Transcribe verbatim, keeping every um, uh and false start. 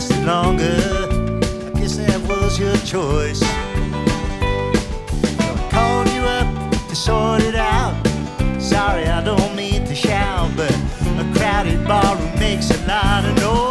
lasted longer. I guess that was your choice. So I called you up to sort it out. Sorry, I don't mean to shout, but a crowded barroom makes a lot of noise.